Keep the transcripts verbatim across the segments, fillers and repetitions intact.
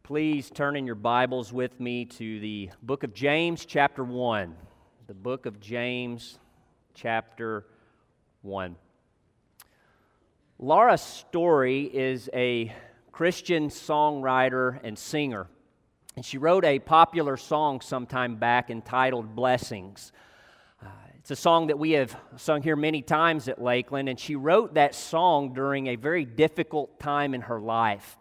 Please turn in your Bibles with me to the book of James, chapter one. The book of James, chapter one. Laura Story is a Christian songwriter and singer, and she wrote a popular song sometime back entitled Blessings. Uh, it's a song that we have sung here many times at Lakeland, and she wrote that song during a very difficult time in her life.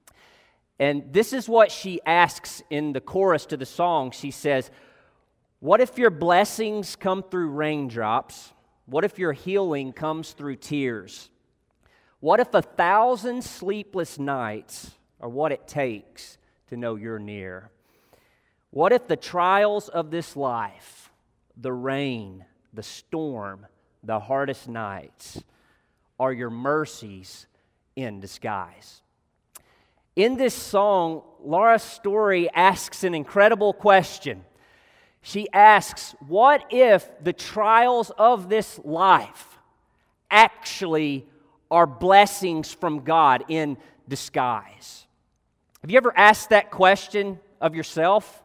And this is what she asks in the chorus to the song. She says, "What if your blessings come through raindrops? What if your healing comes through tears? What if a thousand sleepless nights are what it takes to know you're near? What if the trials of this life, the rain, the storm, the hardest nights, are your mercies in disguise?" In this song, Laura Story asks an incredible question. She asks, what if the trials of this life actually are blessings from God in disguise? Have you ever asked that question of yourself?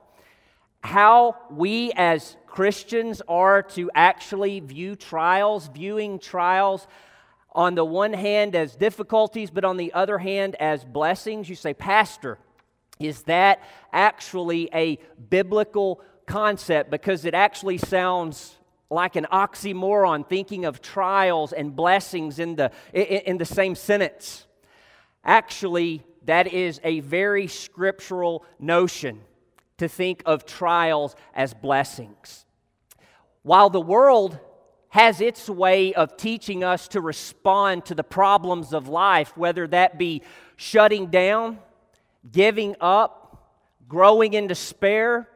How we as Christians are to actually view trials, viewing trials on the one hand as difficulties, but on the other hand as blessings? You say, Pastor, is that actually a biblical concept? Because it actually sounds like an oxymoron, thinking of trials and blessings in the, in, in the same sentence. Actually, that is a very scriptural notion to think of trials as blessings. While the world has its way of teaching us to respond to the problems of life, whether that be shutting down, giving up, growing in despair,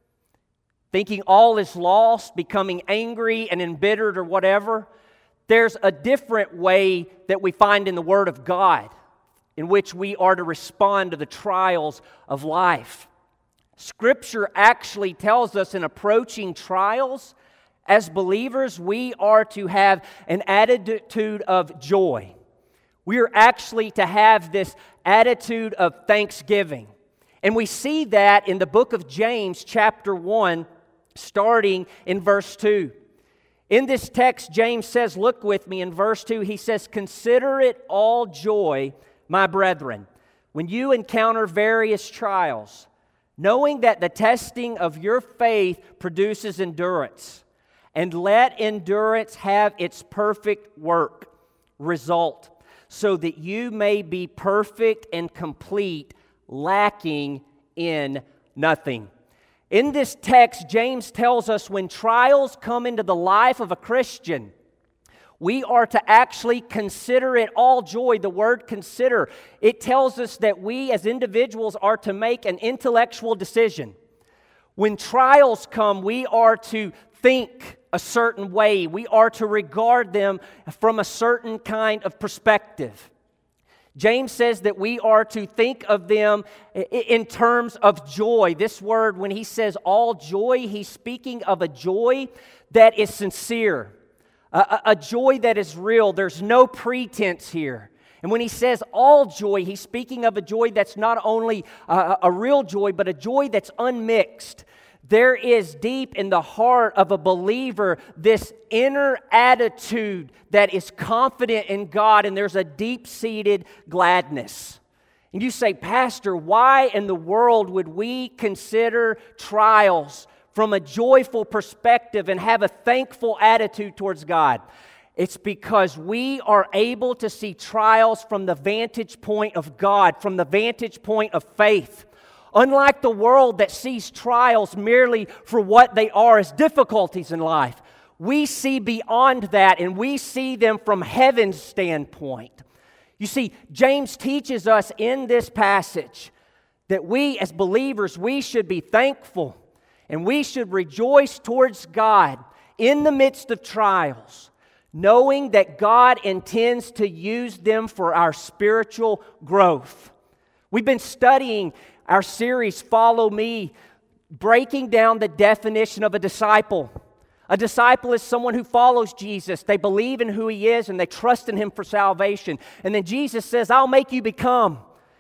thinking all is lost, becoming angry and embittered or whatever, there's a different way that we find in the Word of God in which we are to respond to the trials of life. Scripture actually tells us in approaching trials, as believers, we are to have an attitude of joy. We are actually to have this attitude of thanksgiving. And we see that in the book of James, chapter one, starting in verse two. In this text, James says, look with me in verse two, he says, "Consider it all joy, my brethren, when you encounter various trials, knowing that the testing of your faith produces endurance. And let endurance have its perfect work, result, so that you may be perfect and complete, lacking in nothing." In this text, James tells us when trials come into the life of a Christian, we are to actually consider it all joy. The word consider, it tells us that we as individuals are to make an intellectual decision. When trials come, we are to think a certain way. We are to regard them from a certain kind of perspective. James says that we are to think of them in terms of joy. This word, when he says all joy, he's speaking of a joy that is sincere, a, a joy that is real. There's no pretense here. And when he says all joy, he's speaking of a joy that's not only a, a real joy, but a joy that's unmixed. There is deep in the heart of a believer this inner attitude that is confident in God, and there's a deep-seated gladness. And you say, Pastor, why in the world would we consider trials from a joyful perspective and have a thankful attitude towards God? It's because we are able to see trials from the vantage point of God, from the vantage point of faith. Unlike the world that sees trials merely for what they are as difficulties in life, we see beyond that and we see them from heaven's standpoint. You see, James teaches us in this passage that we as believers, we should be thankful and we should rejoice towards God in the midst of trials, knowing that God intends to use them for our spiritual growth. We've been studying our series, Follow Me, breaking down the definition of a disciple. A disciple is someone who follows Jesus. They believe in who He is and they trust in Him for salvation. And then Jesus says, I'll make you become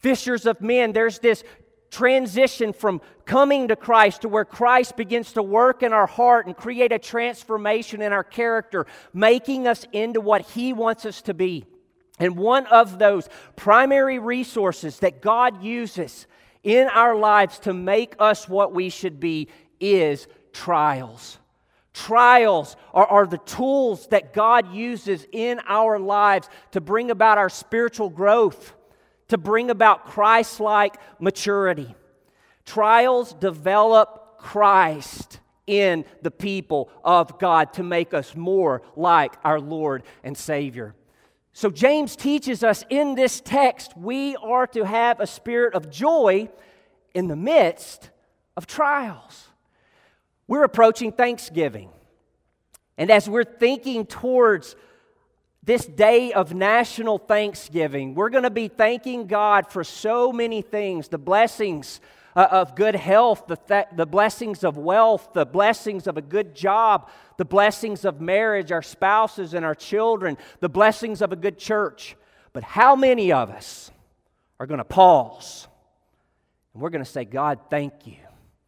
fishers of men. There's this transition from coming to Christ to where Christ begins to work in our heart and create a transformation in our character, making us into what He wants us to be. And one of those primary resources that God uses in our lives to make us what we should be is trials. Trials are, are the tools that God uses in our lives to bring about our spiritual growth, to bring about Christ-like maturity. Trials develop Christ in the people of God to make us more like our Lord and Savior. So James teaches us in this text we are to have a spirit of joy in the midst of trials. We're approaching Thanksgiving. And as we're thinking towards this day of national Thanksgiving, we're going to be thanking God for so many things, the blessings uh, of good health, the, th- the blessings of wealth, the blessings of a good job, the blessings of marriage, our spouses and our children, the blessings of a good church. But how many of us are going to pause and we're going to say, God, thank you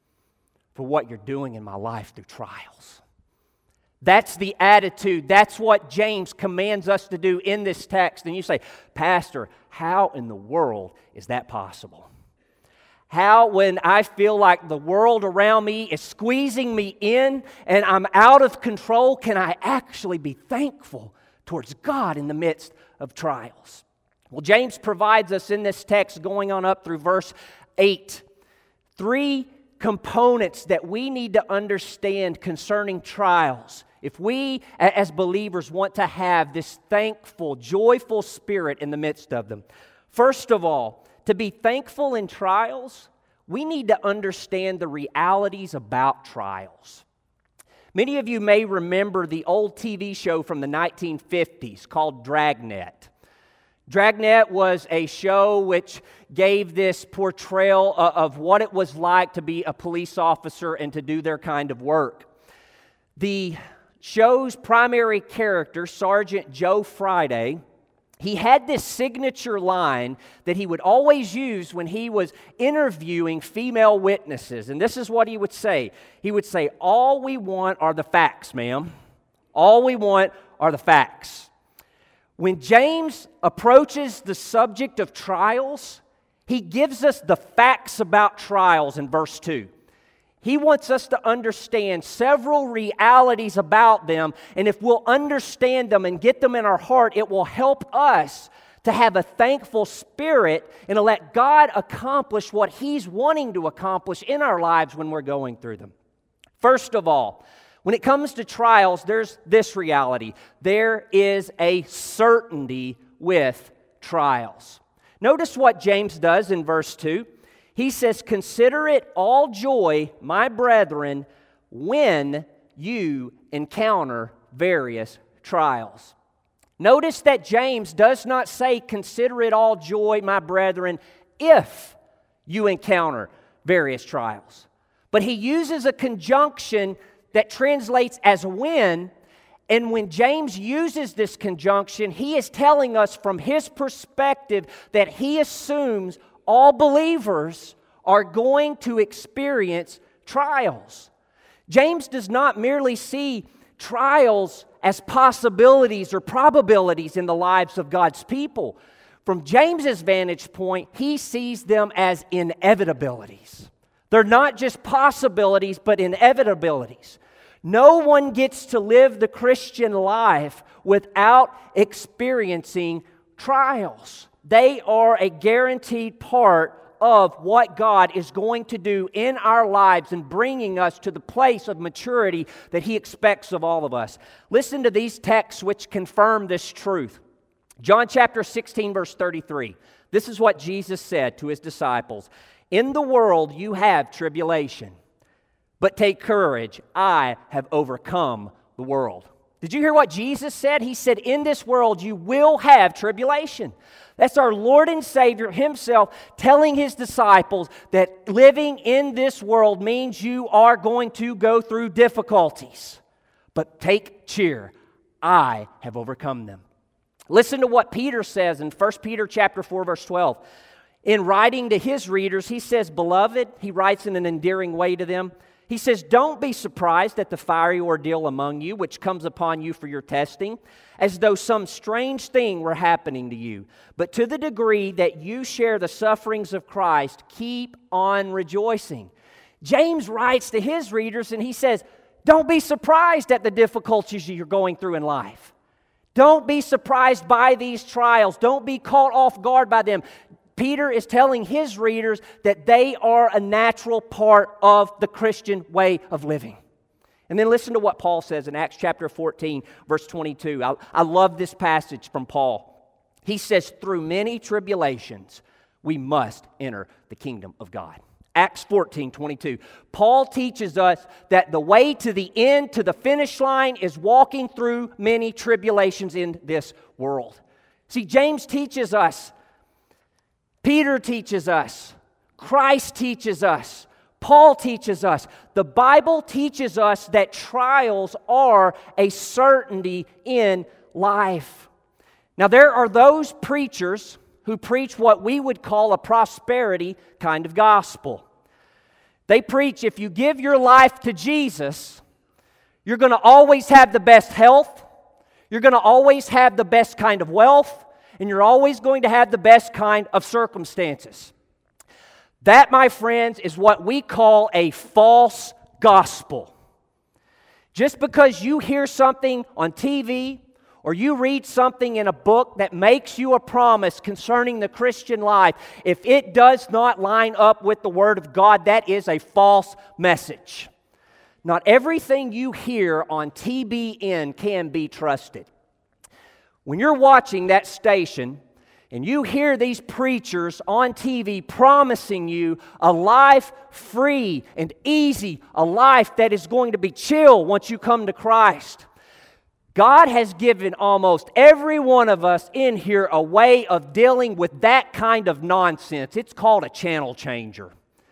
for what you're doing in my life through trials? That's the attitude. That's what James commands us to do in this text. And you say, Pastor, how in the world is that possible? How, when I feel like the world around me is squeezing me in and I'm out of control, can I actually be thankful towards God in the midst of trials? Well, James provides us in this text, going on up through verse eight, three components that we need to understand concerning trials if we as believers want to have this thankful, joyful spirit in the midst of them. First of all, to be thankful in trials, we need to understand the realities about trials. Many of you may remember the old T V show from the nineteen fifties called Dragnet. Dragnet was a show which gave this portrayal of what it was like to be a police officer and to do their kind of work. The show's primary character, Sergeant Joe Friday, he had this signature line that he would always use when he was interviewing female witnesses. And this is what he would say. He would say, "All we want are the facts, ma'am. All we want are the facts." When James approaches the subject of trials, he gives us the facts about trials in verse two. He wants us to understand several realities about them, and if we'll understand them and get them in our heart, it will help us to have a thankful spirit and to let God accomplish what He's wanting to accomplish in our lives when we're going through them. First of all, when it comes to trials, there's this reality. There is a certainty with trials. Notice what James does in verse two. He says, "Consider it all joy, my brethren, when you encounter various trials." Notice that James does not say, "Consider it all joy, my brethren, if you encounter various trials." But he uses a conjunction that translates as when, and when James uses this conjunction, he is telling us from his perspective that he assumes all believers are going to experience trials. James does not merely see trials as possibilities or probabilities in the lives of God's people. From James's vantage point, he sees them as inevitabilities. They're not just possibilities, but inevitabilities. No one gets to live the Christian life without experiencing trials. They are a guaranteed part of what God is going to do in our lives and bringing us to the place of maturity that He expects of all of us. Listen to these texts which confirm this truth. John chapter sixteen, verse thirty-three. This is what Jesus said to His disciples. "In the world you have tribulation, but take courage, I have overcome the world." Did you hear what Jesus said? He said, in this world you will have tribulation. That's our Lord and Savior Himself telling His disciples that living in this world means you are going to go through difficulties. But take cheer, I have overcome them. Listen to what Peter says in First Peter chapter four, verse twelve. In writing to his readers, he says, "Beloved," he writes in an endearing way to them, he says, "Don't be surprised at the fiery ordeal among you, which comes upon you for your testing, as though some strange thing were happening to you. But to the degree that you share the sufferings of Christ, keep on rejoicing." James writes to his readers and he says, don't be surprised at the difficulties you're going through in life. Don't be surprised by these trials. Don't be caught off guard by them. Peter is telling his readers that they are a natural part of the Christian way of living. And then listen to what Paul says in Acts chapter fourteen, verse twenty-two. I, I love this passage from Paul. He says, "Through many tribulations, we must enter the kingdom of God." Acts fourteen, twenty-two. Paul teaches us that the way to the end, to the finish line, is walking through many tribulations in this world. See, James teaches us, Peter teaches us, Christ teaches us, Paul teaches us. The Bible teaches us that trials are a certainty in life. Now, there are those preachers who preach what we would call a prosperity kind of gospel. They preach if you give your life to Jesus, you're going to always have the best health, you're going to always have the best kind of wealth, and you're always going to have the best kind of circumstances. That, my friends, is what we call a false gospel. Just because you hear something on T V or you read something in a book that makes you a promise concerning the Christian life, if it does not line up with the Word of God, that is a false message. Not everything you hear on T B N can be trusted. When you're watching that station and you hear these preachers on T V promising you a life free and easy, a life that is going to be chill once you come to Christ, God has given almost every one of us in here a way of dealing with that kind of nonsense. It's called a channel changer.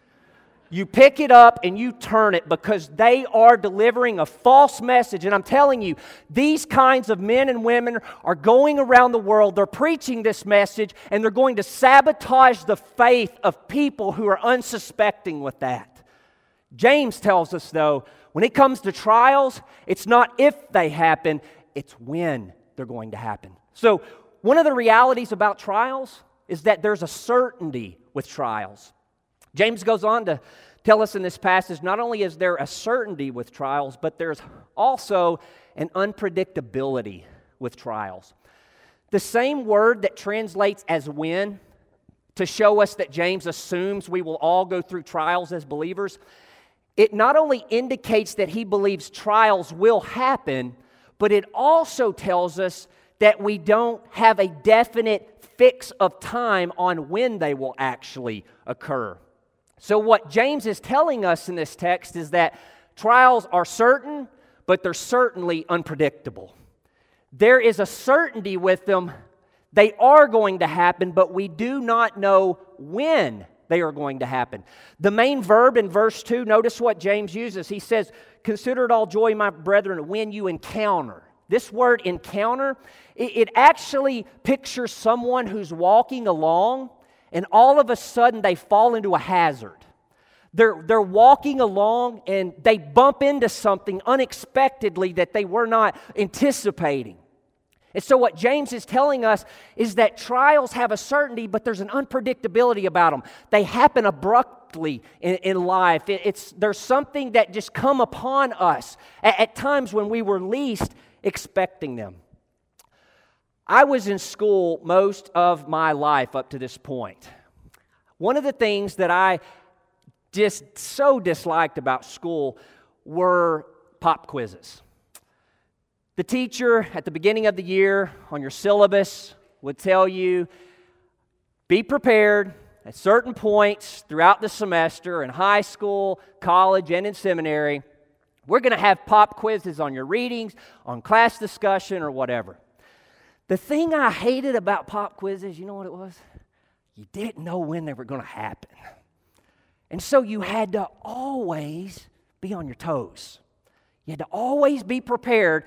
You pick it up and you turn it because they are delivering a false message. And I'm telling you, these kinds of men and women are going around the world, they're preaching this message, and they're going to sabotage the faith of people who are unsuspecting with that. James tells us, though, when it comes to trials, it's not if they happen, it's when they're going to happen. So, one of the realities about trials is that there's a certainty with trials. James goes on to tell us in this passage, not only is there a certainty with trials, but there's also an unpredictability with trials. The same word that translates as when, to show us that James assumes we will all go through trials as believers, it not only indicates that he believes trials will happen, but it also tells us that we don't have a definite fix of time on when they will actually occur. So what James is telling us in this text is that trials are certain, but they're certainly unpredictable. There is a certainty with them. They are going to happen, but we do not know when they are going to happen. The main verb in verse two, notice what James uses. He says, "Consider it all joy, my brethren, when you encounter." This word encounter, it, it actually pictures someone who's walking along and all of a sudden they fall into a hazard. They're, they're walking along and they bump into something unexpectedly that they were not anticipating. And so what James is telling us is that trials have a certainty, but there's an unpredictability about them. They happen abruptly in, in life. It, it's, there's something that just come upon us at, at times when we were least expecting them. I was in school most of my life up to this point. One of the things that I just so disliked about school were pop quizzes. The teacher at the beginning of the year on your syllabus would tell you, be prepared at certain points throughout the semester in high school, college, and in seminary. We're going to have pop quizzes on your readings, on class discussion, or whatever. The thing I hated about pop quizzes, you know what it was? You didn't know when they were going to happen. And so you had to always be on your toes. You had to always be prepared,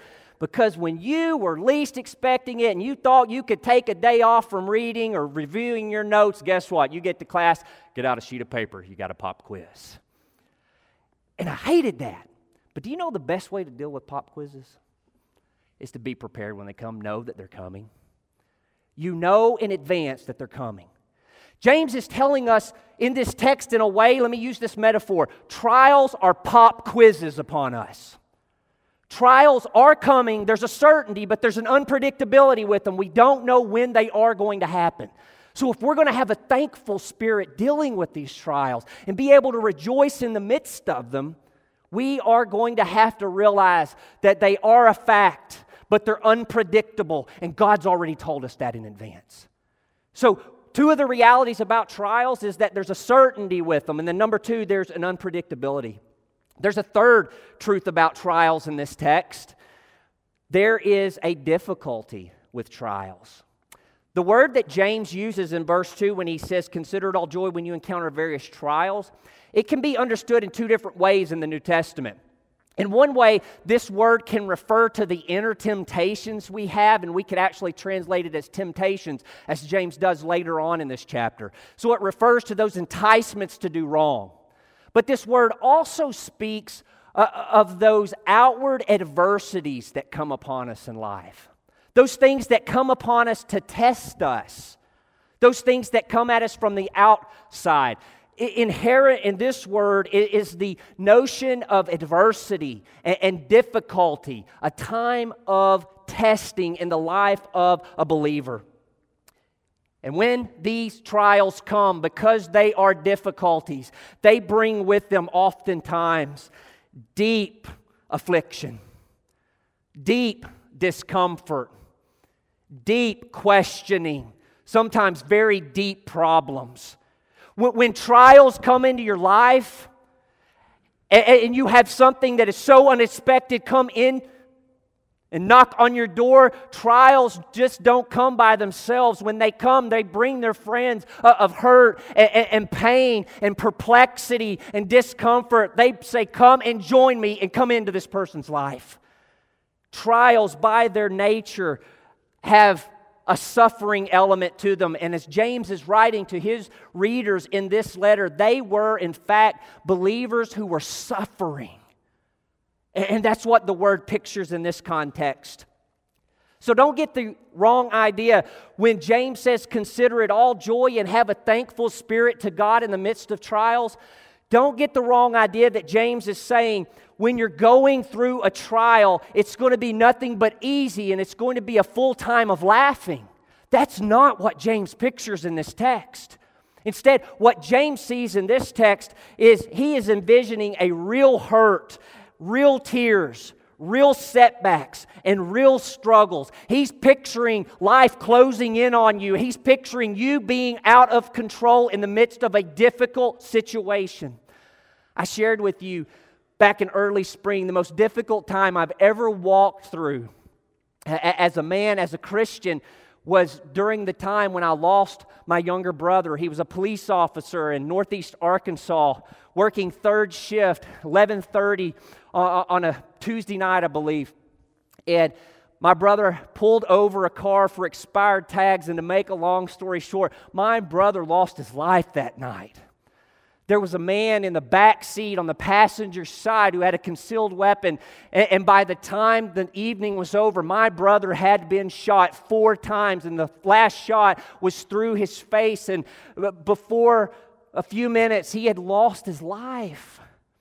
Because when you were least expecting it and you thought you could take a day off from reading or reviewing your notes, guess what? You get to class, get out a sheet of paper, you got a pop quiz. And I hated that. But do you know the best way to deal with pop quizzes? Is to be prepared when they come, know that they're coming. You know in advance that they're coming. James is telling us in this text in a way, let me use this metaphor, trials are pop quizzes upon us. Trials are coming, there's a certainty, but there's an unpredictability with them. We don't know when they are going to happen. So if we're going to have a thankful spirit dealing with these trials and be able to rejoice in the midst of them, we are going to have to realize that they are a fact, but they're unpredictable, and God's already told us that in advance. So two of the realities about trials is that there's a certainty with them, and then number two, there's an unpredictability. There's a third truth about trials in this text. There is a difficulty with trials. The word that James uses in verse two when he says, consider it all joy when you encounter various trials, it can be understood in two different ways in the New Testament. In one way, this word can refer to the inner temptations we have, and we could actually translate it as temptations, as James does later on in this chapter. So it refers to those enticements to do wrong. But this word also speaks uh, of those outward adversities that come upon us in life. Those things that come upon us to test us. Those things that come at us from the outside. Inherent in this word is the notion of adversity and difficulty, a time of testing in the life of a believer. And when these trials come, because they are difficulties, they bring with them oftentimes deep affliction, deep discomfort, deep questioning, sometimes very deep problems. When, when trials come into your life and, and you have something that is so unexpected come in and knock on your door, trials just don't come by themselves. When they come, they bring their friends of hurt and, and, and pain and perplexity and discomfort. They say, come and join me and come into this person's life. Trials by their nature have a suffering element to them. And as James is writing to his readers in this letter, they were in fact believers who were suffering. And that's what the word pictures in this context. So don't get the wrong idea. When James says, consider it all joy and have a thankful spirit to God in the midst of trials, don't get the wrong idea that James is saying, when you're going through a trial, it's going to be nothing but easy and it's going to be a full time of laughing. That's not what James pictures in this text. Instead, what James sees in this text is he is envisioning a real hurt, real tears, real setbacks, and real struggles. He's picturing life closing in on you. He's picturing you being out of control in the midst of a difficult situation. I shared with you back in early spring the most difficult time I've ever walked through as a man, as a Christian, was during the time when I lost my younger brother. He was a police officer in Northeast Arkansas, working third shift, eleven thirty uh, on a Tuesday night, I believe. And my brother pulled over a car for expired tags, and to make a long story short, my brother lost his life that night. There was a man in the back seat on the passenger side who had a concealed weapon, and, and by the time the evening was over, my brother had been shot four times, and the last shot was through his face, and before a few minutes, he had lost his life.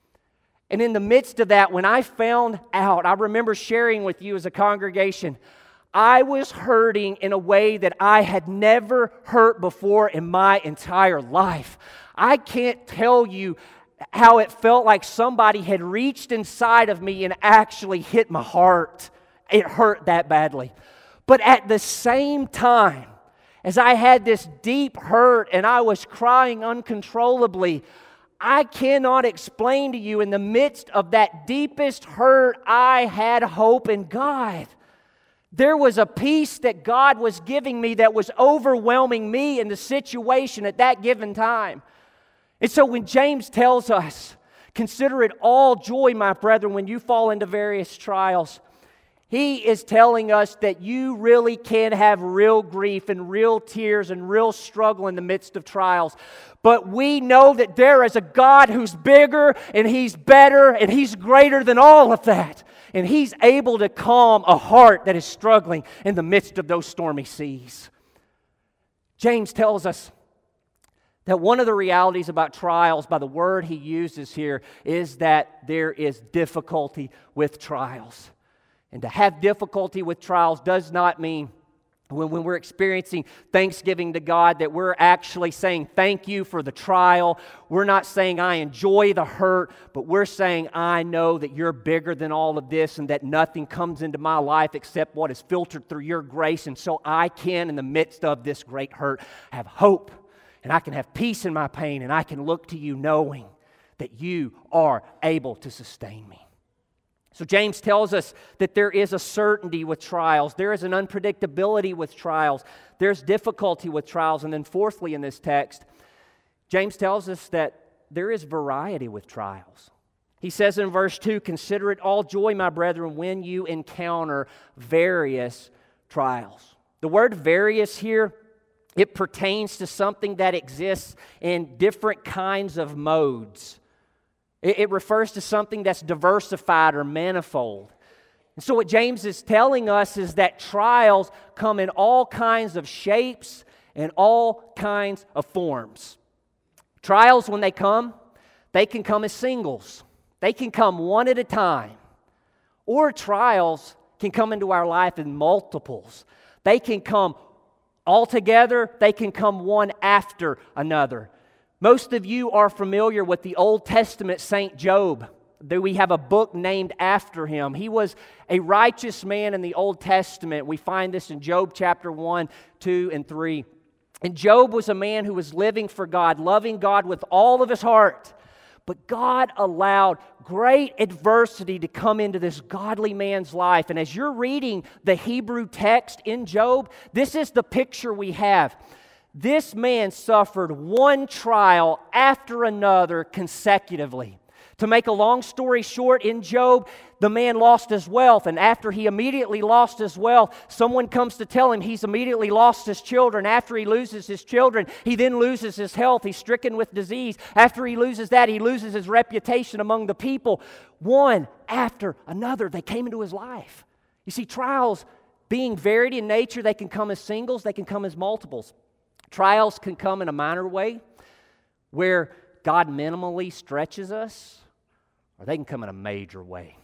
And in the midst of that, when I found out, I remember sharing with you as a congregation, I was hurting in a way that I had never hurt before in my entire life. I can't tell you how it felt like somebody had reached inside of me and actually hit my heart. It hurt that badly. But at the same time, as I had this deep hurt and I was crying uncontrollably, I cannot explain to you, in the midst of that deepest hurt, I had hope in God. There was a peace that God was giving me that was overwhelming me in the situation at that given time. And so when James tells us, consider it all joy, my brethren, when you fall into various trials, He is telling us that you really can have real grief and real tears and real struggle in the midst of trials. But we know that there is a God who's bigger and He's better and He's greater than all of that. And He's able to calm a heart that is struggling in the midst of those stormy seas. James tells us that one of the realities about trials, by the word he uses here, is that there is difficulty with trials. And to have difficulty with trials does not mean when, when we're experiencing thanksgiving to God that we're actually saying thank you for the trial. We're not saying I enjoy the hurt, but we're saying I know that you're bigger than all of this and that nothing comes into my life except what is filtered through your grace. And so I can, in the midst of this great hurt, have hope. And I can have peace in my pain, and I can look to you knowing that you are able to sustain me. So James tells us that there is a certainty with trials. There is an unpredictability with trials. There's difficulty with trials. And then fourthly in this text, James tells us that there is variety with trials. He says in verse two, "Consider it all joy, my brethren, when you encounter various trials." The word various here, it pertains to something that exists in different kinds of modes. It refers to something that's diversified or manifold. And so what James is telling us is that trials come in all kinds of shapes and all kinds of forms. Trials, when they come, they can come as singles. They can come one at a time. Or trials can come into our life in multiples. They can come all together. They can come one after another. Most of you are familiar with the Old Testament Saint Job. We have a book named after him. He was a righteous man in the Old Testament. We find this in Job chapter one, two, and three. And Job was a man who was living for God, loving God with all of his heart. But God allowed great adversity to come into this godly man's life. And as you're reading the Hebrew text in Job, this is the picture we have. This man suffered one trial after another consecutively. To make a long story short, in Job, the man lost his wealth, and after he immediately lost his wealth, someone comes to tell him he's immediately lost his children. After he loses his children, he then loses his health. He's stricken with disease. After he loses that, he loses his reputation among the people. One after another, they came into his life. You see, trials, being varied in nature, they can come as singles, they can come as multiples. Trials can come in a minor way, where God minimally stretches us, or they can come in a major way.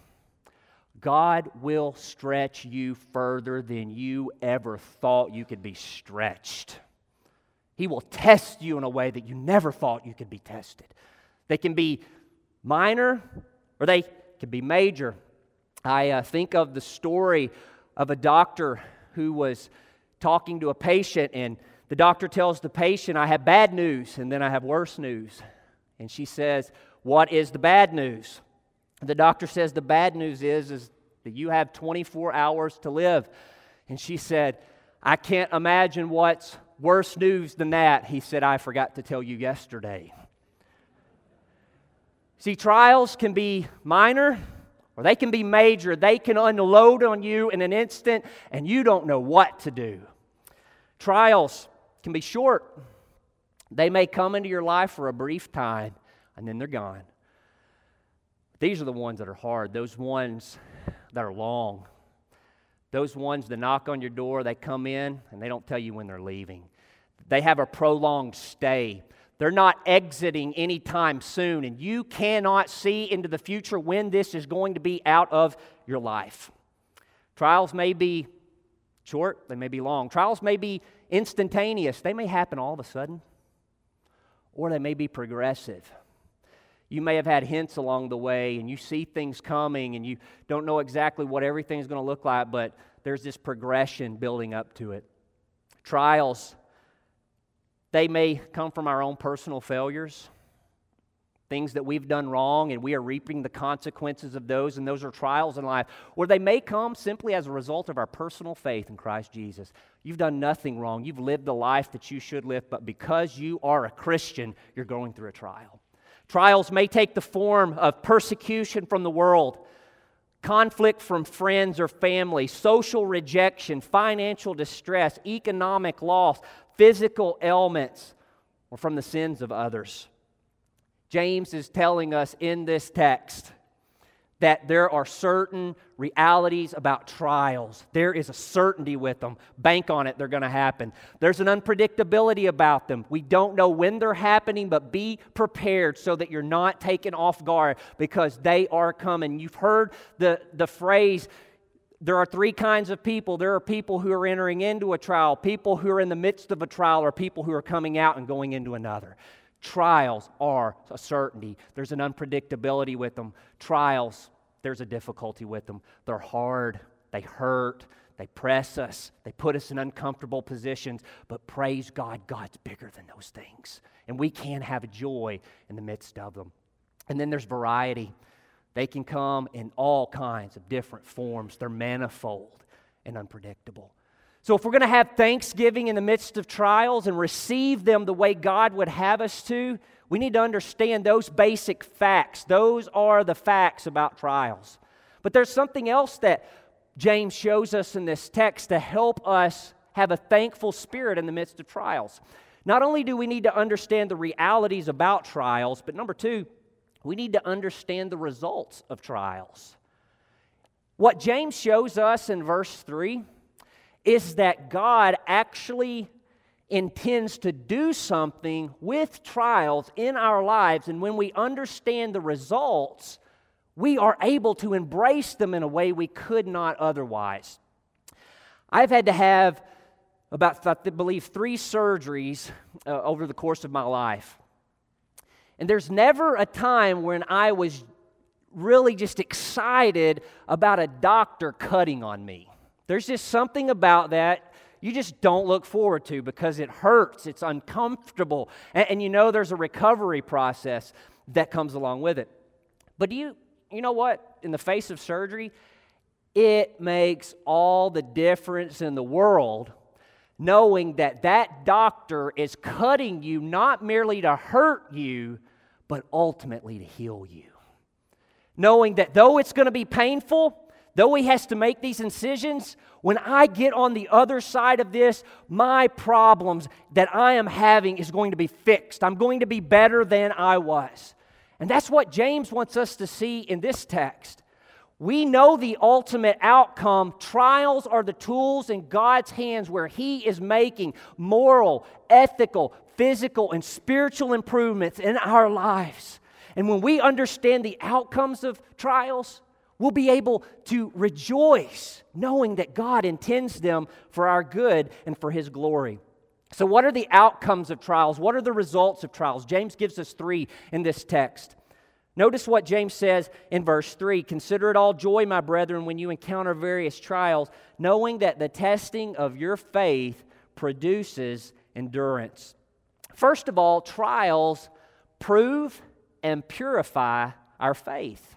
God will stretch you further than you ever thought you could be stretched. He will test you in a way that you never thought you could be tested. They can be minor, or they can be major. I uh, think of the story of a doctor who was talking to a patient, and the doctor tells the patient, "I have bad news, and then I have worse news." And she says, "What is the bad news?" The doctor says, "The bad news is, is that you have twenty-four hours to live." And she said, "I can't imagine what's worse news than that." He said, "I forgot to tell you yesterday." See, trials can be minor, or they can be major. They can unload on you in an instant, and you don't know what to do. Trials can be short. They may come into your life for a brief time, and then they're gone. These are the ones that are hard, those ones that are long. Those ones that knock on your door, they come in, and they don't tell you when they're leaving. They have a prolonged stay. They're not exiting anytime soon, and you cannot see into the future when this is going to be out of your life. Trials may be short, they may be long. Trials may be instantaneous. They may happen all of a sudden, or they may be progressive. You may have had hints along the way, and you see things coming, and you don't know exactly what everything's going to look like, but there's this progression building up to it. Trials, they may come from our own personal failures, things that we've done wrong, and we are reaping the consequences of those, and those are trials in life. Or they may come simply as a result of our personal faith in Christ Jesus. You've done nothing wrong. You've lived the life that you should live, but because you are a Christian, you're going through a trial. Trials may take the form of persecution from the world. conflict from friends or family, social rejection, financial distress, economic loss, physical ailments, or from the sins of others. James is telling us in this text that there are certain realities about trials. There is a certainty with them. Bank on it, they're going to happen. There's an unpredictability about them. We don't know when they're happening, but be prepared so that you're not taken off guard because they are coming. You've heard the, the phrase, there are three kinds of people. There are people who are entering into a trial, people who are in the midst of a trial, or people who are coming out and going into another. Trials are a certainty. There's an unpredictability with them. Trials, there's a difficulty with them. They're hard. They hurt. They press us. They put us in uncomfortable positions. But praise God, God's bigger than those things. And we can have joy in the midst of them. And then there's variety. They can come in all kinds of different forms. They're manifold and unpredictable. So if we're going to have thanksgiving in the midst of trials and receive them the way God would have us to, we need to understand those basic facts. Those are the facts about trials. But there's something else that James shows us in this text to help us have a thankful spirit in the midst of trials. Not only do we need to understand the realities about trials, but number two, we need to understand the results of trials. What James shows us in verse three is that God actually intends to do something with trials in our lives, and when we understand the results, we are able to embrace them in a way we could not otherwise. I've had to have about, I believe, three surgeries uh, over the course of my life. And there's never a time when I was really just excited about a doctor cutting on me. There's just something about that you just don't look forward to because it hurts, it's uncomfortable, and, and you know there's a recovery process that comes along with it. But do you, you know what? In the face of surgery, it makes all the difference in the world knowing that that doctor is cutting you not merely to hurt you, but ultimately to heal you. Knowing that though it's going to be painful, though he has to make these incisions, when I get on the other side of this, my problems that I am having is going to be fixed. I'm going to be better than I was. And that's what James wants us to see in this text. We know the ultimate outcome. Trials are the tools in God's hands where He is making moral, ethical, physical, and spiritual improvements in our lives. And when we understand the outcomes of trials, we'll be able to rejoice knowing that God intends them for our good and for His glory. So what are the outcomes of trials? What are the results of trials? James gives us three in this text. Notice what James says in verse three. Consider it all joy, my brethren, when you encounter various trials, knowing that the testing of your faith produces endurance. First of all, trials prove and purify our faith.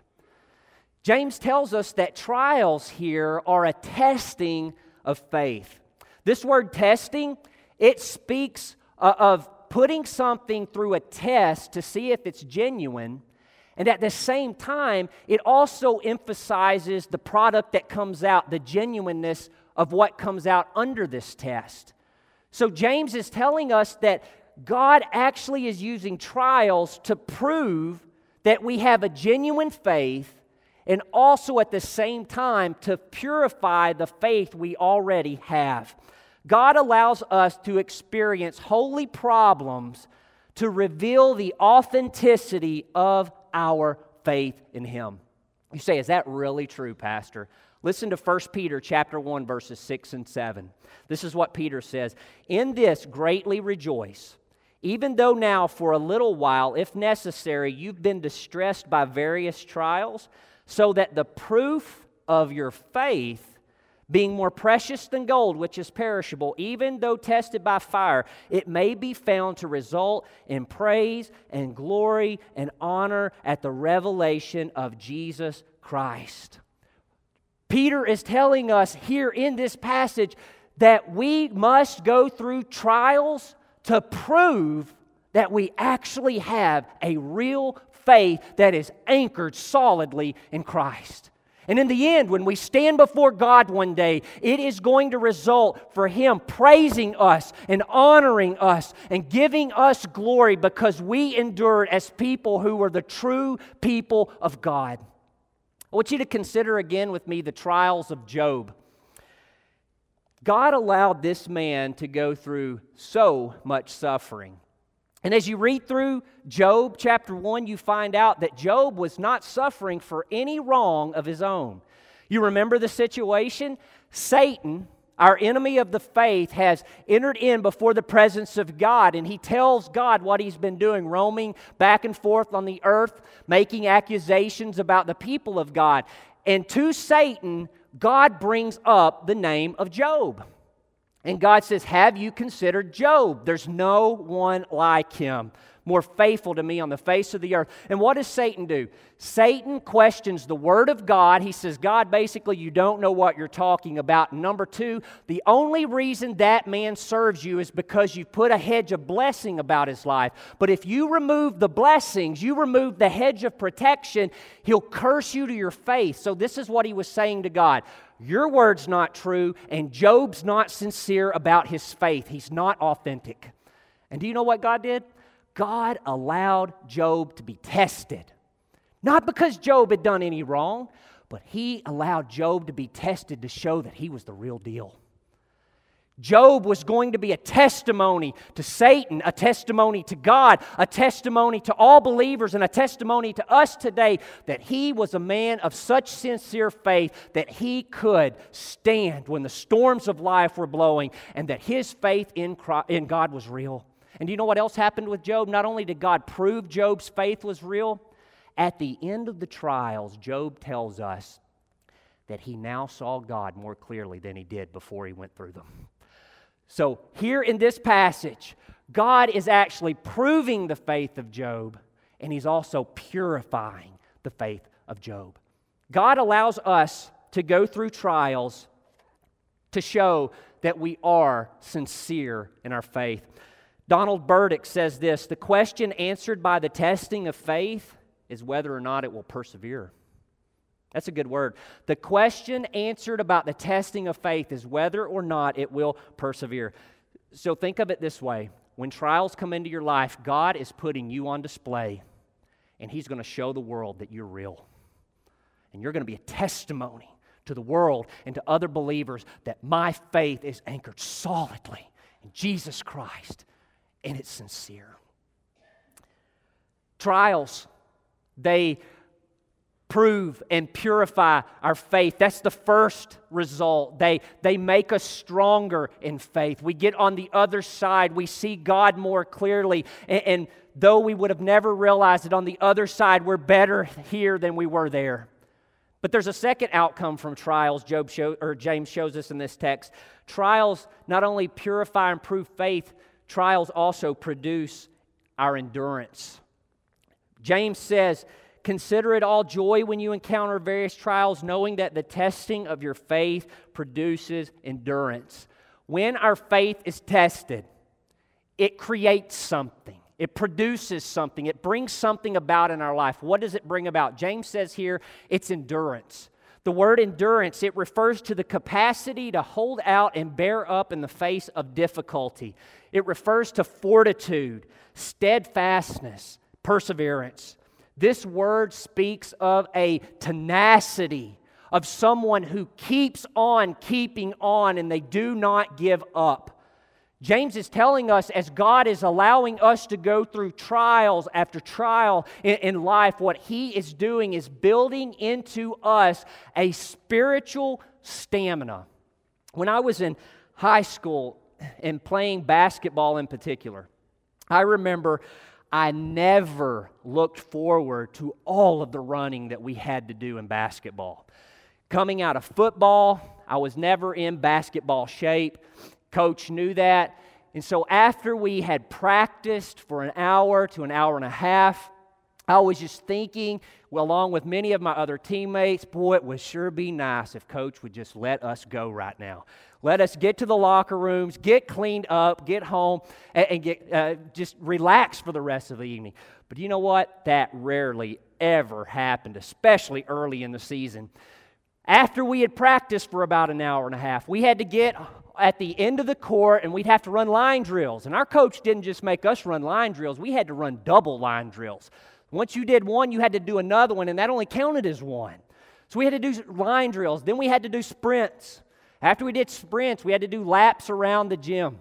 James tells us that trials here are a testing of faith. This word testing, it speaks of putting something through a test to see if it's genuine, and at the same time, it also emphasizes the product that comes out, the genuineness of what comes out under this test. So James is telling us that God actually is using trials to prove that we have a genuine faith, and also at the same time to purify the faith we already have. God allows us to experience holy problems to reveal the authenticity of our faith in Him. You say, is that really true, Pastor? Listen to First Peter chapter one, verses six and seven. This is what Peter says. In this greatly rejoice, even though now for a little while, if necessary, you've been distressed by various trials, so that the proof of your faith, being more precious than gold, which is perishable, even though tested by fire, it may be found to result in praise and glory and honor at the revelation of Jesus Christ. Peter is telling us here in this passage that we must go through trials to prove that we actually have a real faith that is anchored solidly in Christ. And in the end, when we stand before God one day, it is going to result for Him praising us and honoring us and giving us glory because we endured as people who were the true people of God. I want you to consider again with me the trials of Job. God allowed this man to go through so much suffering. And as you read through Job chapter one, you find out that Job was not suffering for any wrong of his own. You remember the situation? Satan, our enemy of the faith, has entered in before the presence of God, and he tells God what he's been doing, roaming back and forth on the earth, making accusations about the people of God. And to Satan, God brings up the name of Job. And God says, have you considered Job? There's no one like him, more faithful to me on the face of the earth. And what does Satan do? Satan questions the Word of God. He says, God, basically, you don't know what you're talking about. And number two, the only reason that man serves you is because you've put a hedge of blessing about his life. But if you remove the blessings, you remove the hedge of protection, he'll curse you to your face. So this is what he was saying to God. Your word's not true, and Job's not sincere about his faith. He's not authentic. And do you know what God did? God allowed Job to be tested. Not because Job had done any wrong, but He allowed Job to be tested to show that he was the real deal. Job was going to be a testimony to Satan, a testimony to God, a testimony to all believers, and a testimony to us today that he was a man of such sincere faith that he could stand when the storms of life were blowing and that his faith in Christ, in God was real. And do you know what else happened with Job? Not only did God prove Job's faith was real, at the end of the trials, Job tells us that he now saw God more clearly than he did before he went through them. So here in this passage, God is actually proving the faith of Job, and He's also purifying the faith of Job. God allows us to go through trials to show that we are sincere in our faith. Donald Burdick says this, the question answered by the testing of faith is whether or not it will persevere. That's a good word. The question answered about the testing of faith is whether or not it will persevere. So think of it this way. When trials come into your life, God is putting you on display, and He's going to show the world that you're real. And you're going to be a testimony to the world and to other believers that my faith is anchored solidly in Jesus Christ, and it's sincere. Trials, they prove and purify our faith. That's the first result. They, they make us stronger in faith. We get on the other side. We see God more clearly. And, and though we would have never realized it, on the other side, we're better here than we were there. But there's a second outcome from trials, Job show, or James shows us in this text. Trials not only purify and prove faith, trials also produce our endurance. James says, consider it all joy when you encounter various trials, knowing that the testing of your faith produces endurance. When our faith is tested, it creates something. It produces something. It brings something about in our life. What does it bring about? James says here, it's endurance. The word endurance, it refers to the capacity to hold out and bear up in the face of difficulty. It refers to fortitude, steadfastness, perseverance. This word speaks of a tenacity, of someone who keeps on keeping on and they do not give up. James is telling us as God is allowing us to go through trials after trial in, in life, what He is doing is building into us a spiritual stamina. When I was in high school and playing basketball in particular, I remember I never looked forward to all of the running that we had to do in basketball. Coming out of football, I was never in basketball shape. Coach knew that. And so after we had practiced for an hour to an hour and a half, I was just thinking, well, along with many of my other teammates, boy, it would sure be nice if Coach would just let us go right now. Let us get to the locker rooms, get cleaned up, get home, and, and get uh, just relax for the rest of the evening. But you know what? That rarely ever happened, especially early in the season. After we had practiced for about an hour and a half, we had to get at the end of the court and we'd have to run line drills. And our coach didn't just make us run line drills, we had to run double line drills. Once you did one, you had to do another one, and that only counted as one. So we had to do line drills. Then we had to do sprints. After we did sprints, we had to do laps around the gym.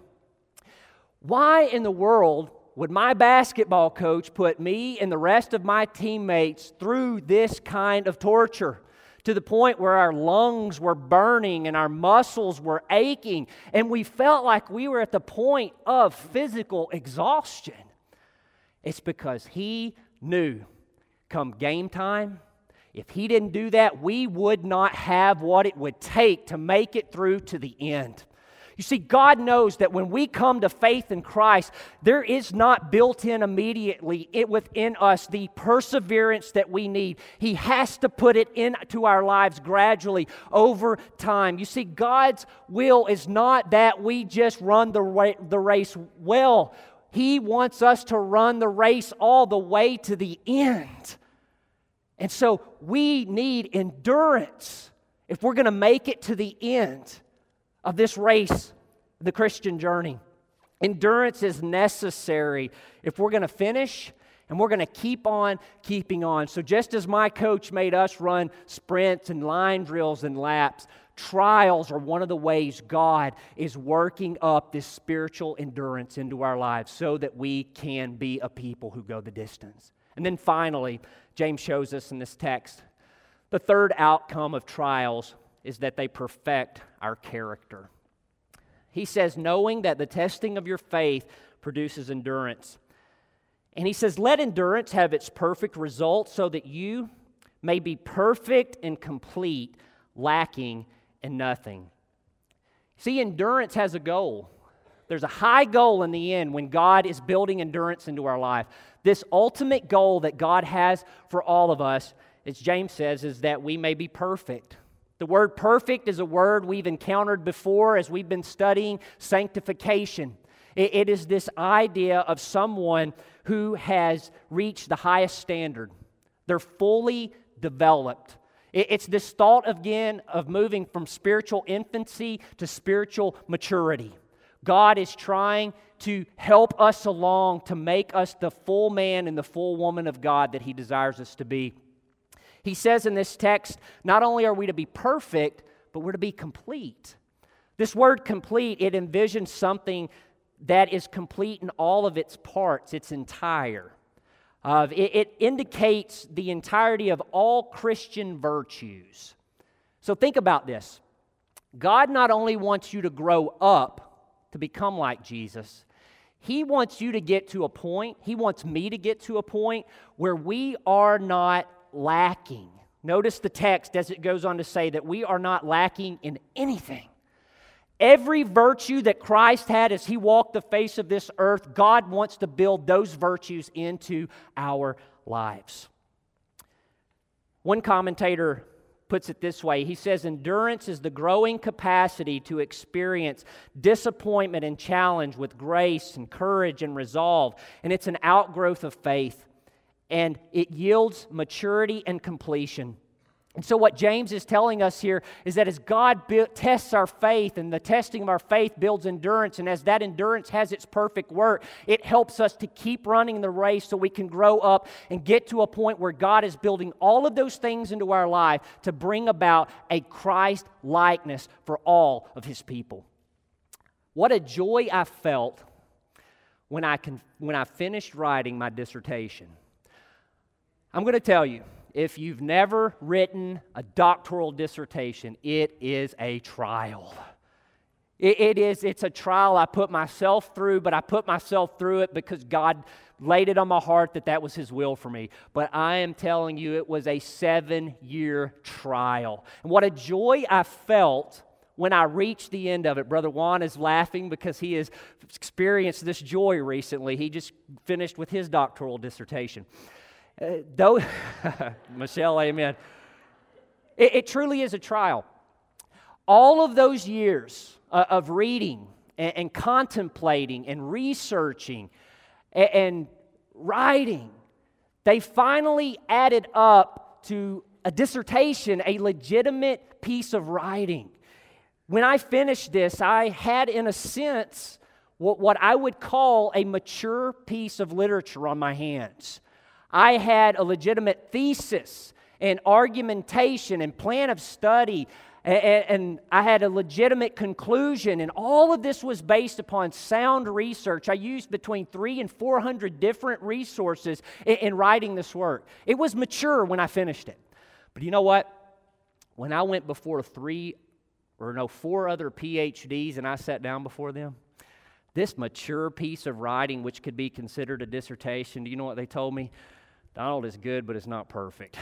Why in the world would my basketball coach put me and the rest of my teammates through this kind of torture? To the point where our lungs were burning and our muscles were aching, and we felt like we were at the point of physical exhaustion. It's because he knew come game time, if he didn't do that, we would not have what it would take to make it through to the end. You see, God knows that when we come to faith in Christ, there is not built in immediately it within us the perseverance that we need. He has to put it into our lives gradually over time. You see, God's will is not that we just run the ra- the race well. He wants us to run the race all the way to the end. And so we need endurance if we're going to make it to the end of this race, the Christian journey. Endurance is necessary if we're going to finish and we're going to keep on keeping on. So just as my coach made us run sprints and line drills and laps, trials are one of the ways God is working up this spiritual endurance into our lives so that we can be a people who go the distance. And then finally, James shows us in this text, the third outcome of trials is that they perfect our character. He says, knowing that the testing of your faith produces endurance. And he says, let endurance have its perfect result so that you may be perfect and complete, lacking in nothing. See, endurance has a goal. There's a high goal in the end when God is building endurance into our life. This ultimate goal that God has for all of us, as James says, is that we may be perfect. The word perfect is a word we've encountered before as we've been studying sanctification. It, it is this idea of someone who has reached the highest standard. They're fully developed. It, it's this thought, again, of moving from spiritual infancy to spiritual maturity. God is trying to help us along to make us the full man and the full woman of God that He desires us to be. He says in this text, not only are we to be perfect, but we're to be complete. This word complete, it envisions something that is complete in all of its parts, its entire. Uh, it, it indicates the entirety of all Christian virtues. So think about this. God not only wants you to grow up to become like Jesus, He wants you to get to a point, He wants me to get to a point where we are not lacking. Notice the text as it goes on to say that we are not lacking in anything. Every virtue that Christ had as He walked the face of this earth, God wants to build those virtues into our lives. One commentator puts it this way. He says, endurance is the growing capacity to experience disappointment and challenge with grace and courage and resolve. And it's an outgrowth of faith. And it yields maturity and completion. And so what James is telling us here is that as God bu- tests our faith, and the testing of our faith builds endurance, and as that endurance has its perfect work, it helps us to keep running the race so we can grow up and get to a point where God is building all of those things into our life to bring about a Christ likeness for all of His people. What a joy I felt when I, con- when I finished writing my dissertation. I'm going to tell you, if you've never written a doctoral dissertation, it is a trial. It, it is, it's a trial I put myself through, but I put myself through it because God laid it on my heart that that was His will for me. But I am telling you, it was a seven-year trial. And what a joy I felt when I reached the end of it. Brother Juan is laughing because he has experienced this joy recently. He just finished with his doctoral dissertation. Uh, though, Michelle, amen. It, it truly is a trial. All of those years uh, of reading and, and contemplating and researching and, and writing, they finally added up to a dissertation, a legitimate piece of writing. When I finished this, I had, in a sense, what, what I would call a mature piece of literature on my hands. I had a legitimate thesis and argumentation and plan of study, and, and I had a legitimate conclusion, and all of this was based upon sound research. I used between three and four hundred different resources in, in writing this work. It was mature when I finished it. But you know what? When I went before three or no, four other P H Ds and I sat down before them, this mature piece of writing, which could be considered a dissertation, do you know what they told me? Donald is good, but it's not perfect.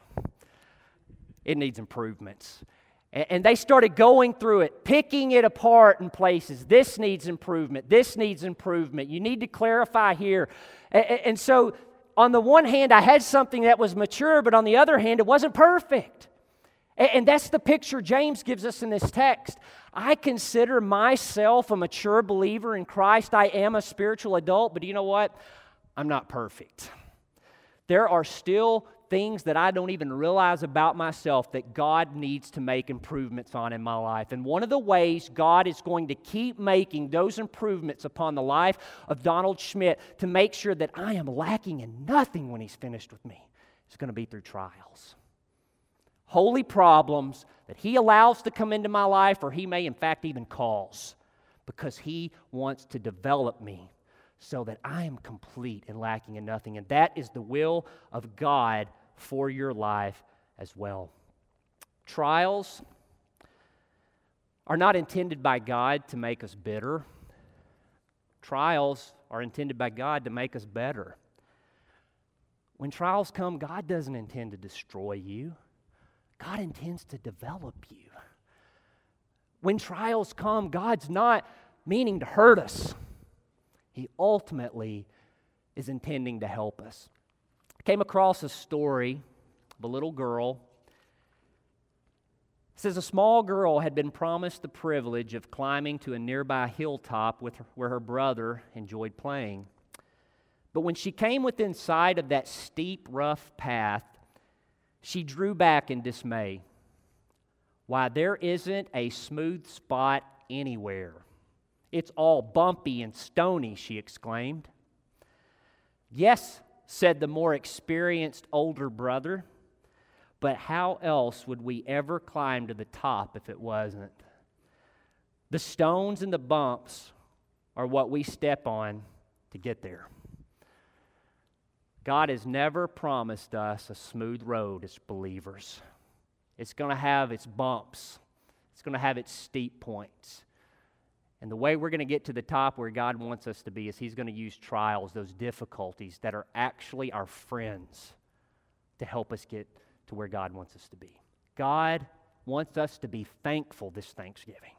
It needs improvements. And, and they started going through it, picking it apart in places. This needs improvement. This needs improvement. You need to clarify here. And, and so, on the one hand, I had something that was mature, but on the other hand, it wasn't perfect. And that's the picture James gives us in this text. I consider myself a mature believer in Christ. I am a spiritual adult, but you know what? I'm not perfect. There are still things that I don't even realize about myself that God needs to make improvements on in my life. And one of the ways God is going to keep making those improvements upon the life of Donald Schmidt to make sure that I am lacking in nothing when He's finished with me is going to be through trials. Holy problems that He allows to come into my life, or He may in fact even cause, because He wants to develop me so that I am complete and lacking in nothing. And that is the will of God for your life as well. Trials are not intended by God to make us bitter. Trials are intended by God to make us better. When trials come, God doesn't intend to destroy you. God intends to develop you. When trials come, God's not meaning to hurt us. He ultimately is intending to help us. I came across a story of a little girl. It says a small girl had been promised the privilege of climbing to a nearby hilltop with her, where her brother enjoyed playing. But when she came within sight of that steep, rough path, she drew back in dismay. Why, there isn't a smooth spot anywhere. It's all bumpy and stony, she exclaimed. Yes, said the more experienced older brother, but how else would we ever climb to the top if it wasn't? The stones and the bumps are what we step on to get there. God has never promised us a smooth road as believers. It's going to have its bumps. It's going to have its steep points. And the way we're going to get to the top where God wants us to be is He's going to use trials, those difficulties that are actually our friends, to help us get to where God wants us to be. God wants us to be thankful this Thanksgiving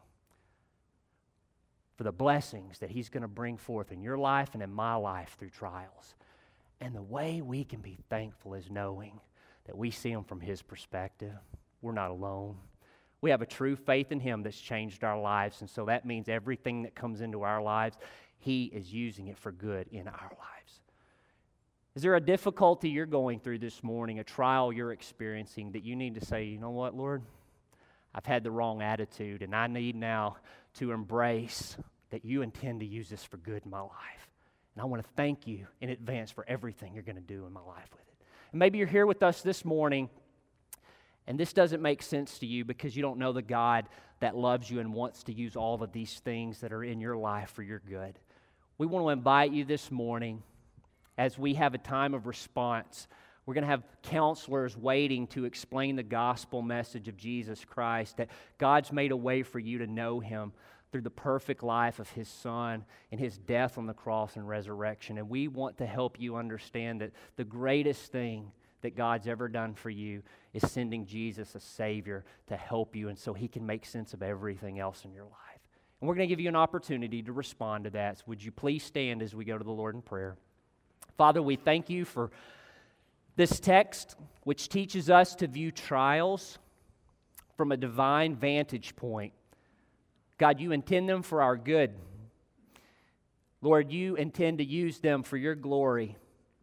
for the blessings that He's going to bring forth in your life and in my life through trials. And the way we can be thankful is knowing that we see Him from His perspective. We're not alone. We have a true faith in Him that's changed our lives, and so that means everything that comes into our lives, He is using it for good in our lives. Is there a difficulty you're going through this morning, a trial you're experiencing that you need to say, you know what, Lord? I've had the wrong attitude, and I need now to embrace that You intend to use this for good in my life. And I want to thank You in advance for everything You're going to do in my life with it. And maybe you're here with us this morning, and this doesn't make sense to you because you don't know the God that loves you and wants to use all of these things that are in your life for your good. We want to invite you this morning as we have a time of response. We're going to have counselors waiting to explain the gospel message of Jesus Christ, that God's made a way for you to know Him through the perfect life of His Son and His death on the cross and resurrection. And we want to help you understand that the greatest thing that God's ever done for you is sending Jesus, a Savior, to help you, and so He can make sense of everything else in your life. And we're going to give you an opportunity to respond to that. So would you please stand as we go to the Lord in prayer? Father, we thank You for this text, which teaches us to view trials from a divine vantage point. God, You intend them for our good. Lord, You intend to use them for Your glory.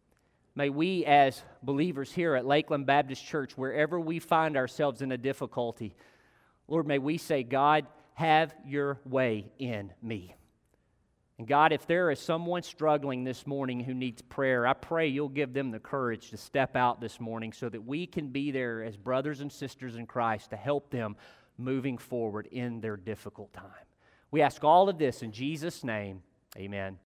May we as believers here at Lakeland Baptist Church, wherever we find ourselves in a difficulty, Lord, may we say, God, have your way in me. And God, if there is someone struggling this morning who needs prayer, I pray you'll give them the courage to step out this morning so that we can be there as brothers and sisters in Christ to help them moving forward in their difficult time. We ask all of this in Jesus' name. Amen.